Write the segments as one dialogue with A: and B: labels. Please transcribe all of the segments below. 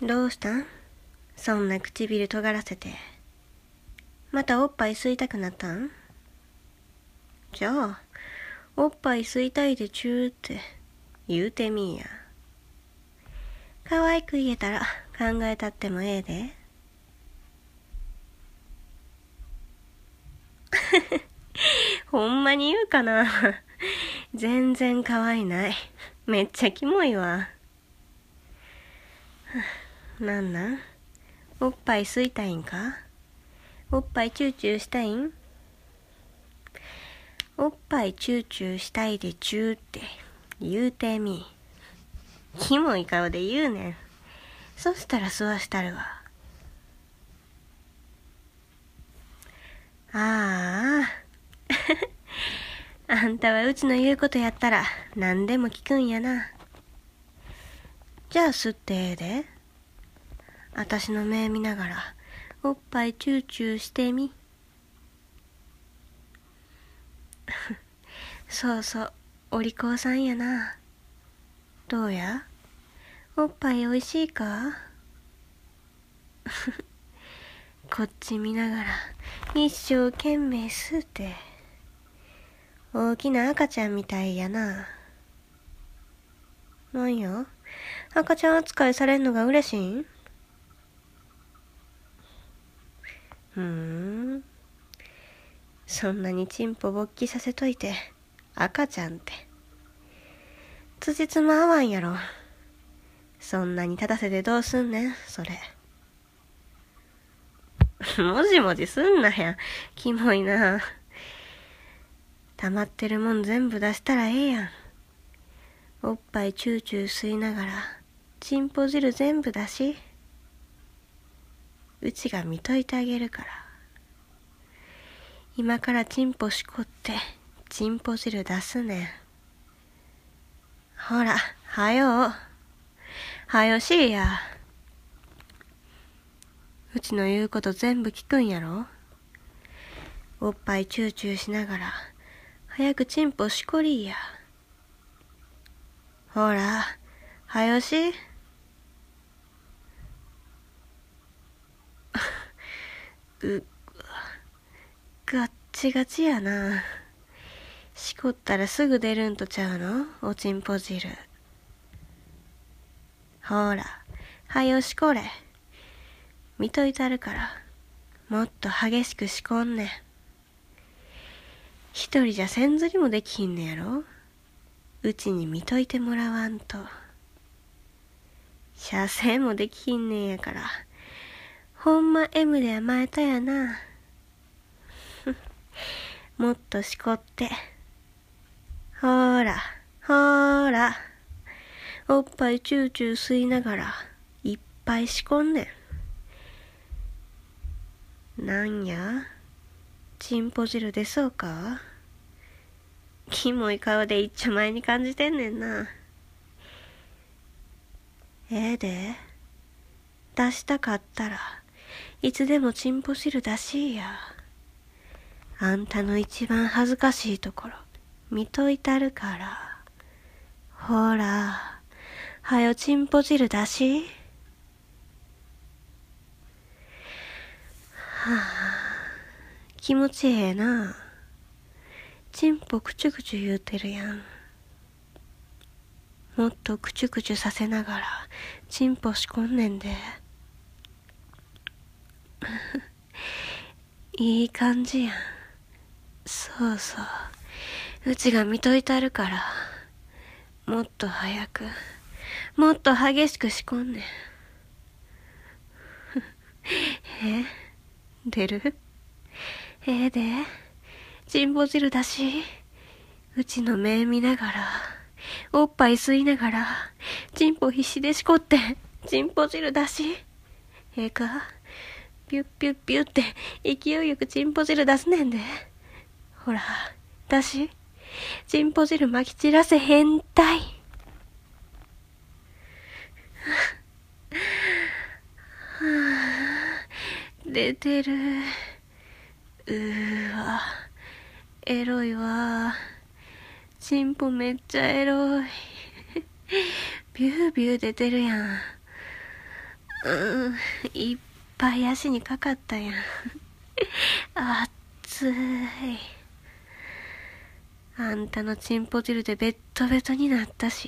A: どうしたん？そんな唇尖らせて。またおっぱい吸いたくなったん？じゃあ、おっぱい吸いたいでちゅーって言うてみいや。可愛く言えたら考えたってもええで。ほんまに言うかな。全然可愛いない。めっちゃキモいわ。なんおっぱい吸いたいんか？おっぱいチューチューしたいん？おっぱいチューチューしたいでちゅーって言うてみ。キモい顔で言うねん。そしたら吸わしたるわ。ああ。あんたはうちの言うことやったら何でも聞くんやな。じゃあ吸ってええで。あたしの目見ながらおっぱいチューチューしてみ。そうそう、お利口さんやな。どうや？おっぱいおいしいか？こっち見ながら一生懸命吸うて。大きな赤ちゃんみたいやな。なんや？赤ちゃん扱いされんのが嬉しいん？そんなにチンポ勃起させといて赤ちゃんって辻褄合わんやろ。そんなに立たせてどうすんねんそれ。もじもじすんなや。キモいな。溜まってるもん全部出したらええやん。おっぱいチューチュー吸いながらチンポ汁全部出し。うちが見といてあげるから。今からチンポしこってチンポ汁出すねん。ほら、はよしいや。うちの言うこと全部聞くんやろ。おっぱいチューチューしながら早くチンポしこりや。ほら、はよし。ガッチガチやな。しこったらすぐ出るんとちゃうの？おちんぽ汁。ほら、はよしこれ。見といたるから、もっと激しくしこんねん。一人じゃせんずりもできひんねやろ。うちに見といてもらわんと。射精もできひんねんやから、ほんま M で甘えたやな。もっとしこって。ほーら、ほーら。おっぱいチューチュー吸いながら、いっぱいしこんねん。なんや？チンポ汁出そうか？キモい顔で一丁前に感じてんねんな。ええで。出したかったらいつでもチンポ汁出しや。あんたの一番恥ずかしいところ見といたるから。ほら、はよチンポ汁出し。はあ、気持ちええな。チンポクチュクチュ言うてるやん。もっとクチュクチュさせながらチンポしこんねんで。いい感じやん。そうそう、うちが見といたるから。もっと早く、もっと激しくしこんねん。え？出る？ええで。チンポ汁だし。うちの目見ながら、おっぱい吸いながら、チンポ必死でしこって、チンポ汁だし。ええか？ピュッピュッピュッって勢いよくチンポ汁出すねんで。ほら、だし、チンポ汁まき散らせ変態。出てる。うーわ、エロいわ。チンポめっちゃエロい。ビュービュー出てるやん。 いっぱい足にかかったやん。暑い。あんたのチンポ汁でベッドベトになったし。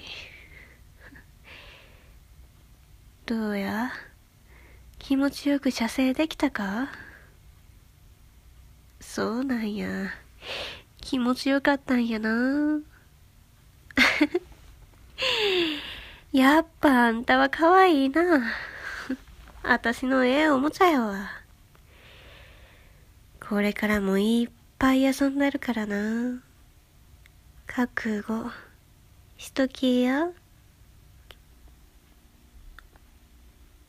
A: どうや？気持ちよく射精できたか？そうなんや。気持ちよかったんやな。やっぱあんたは可愛いな。あたしのおもちゃやわ。これからもいっぱい遊んでるからな。覚悟しときや。